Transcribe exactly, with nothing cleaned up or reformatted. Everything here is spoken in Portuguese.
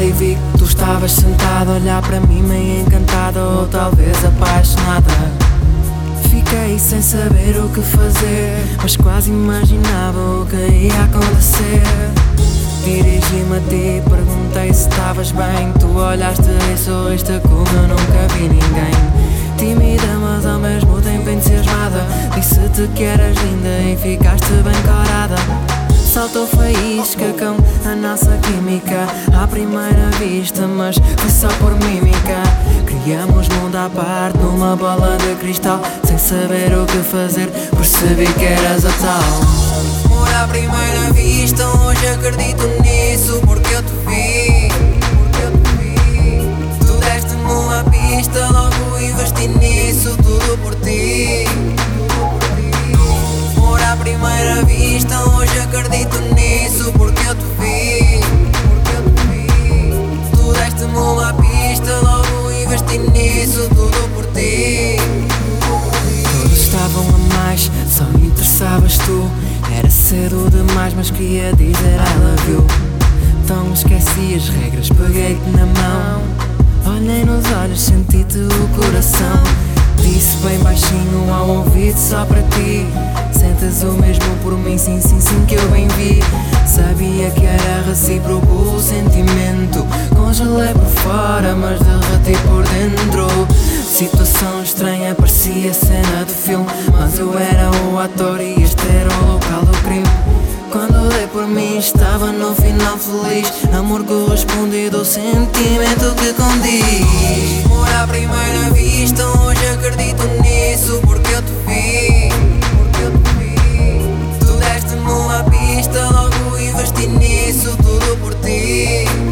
estrada e vi que tu estavas sentado a olhar para mim meio encantada ou talvez apaixonada. Fiquei sem saber o que fazer, mas quase imaginava o que ia acontecer. Dirigi-me a ti, perguntei se estavas bem. Tu olhaste e sorriste como eu nunca vi ninguém. Tímida mas ao mesmo tempo entusiasmada, disse-te que eras linda e ficaste bem corada. Saltou faísca com a nossa química à primeira vista, mas foi só por mímica. Criamos mundo à parte numa bola de cristal. Sem saber o que fazer, percebi que eras a tal. Amor à primeira vista, hoje acredito nisso, porque eu te vi, porque eu te vi. Tu deste-me uma pista, logo investi nisso, tudo por ti. Amor à primeira vista, hoje acredito nisso, porque eu te vi, porque eu te vi. Tu deste-me uma pista, logo investi nisso, tudo por ti. Todos estavam a mais, só me interessavas tu. Era cedo demais, mas queria dizer I love you. Então esqueci as regras, peguei-te na mão. Olhei nos olhos, senti-te o coração. Disse bem baixinho ao ouvido só para ti: sentes o mesmo por mim, sim, sim, sim, que eu bem vi. Sabia que era recíproco o sentimento. Congelei por fora, mas derreti por dentro. Situação estranha, parecia cena de filme, mas eu era o ator e este era o local do crime. Quando dei por mim estava no final feliz. Amor correspondido, sentimento que condiz. Amor à primeira vista, hoje acredito nisso, porque eu te vi, porque eu te vi. Tu deste-me uma pista, logo investi nisso, tudo por ti.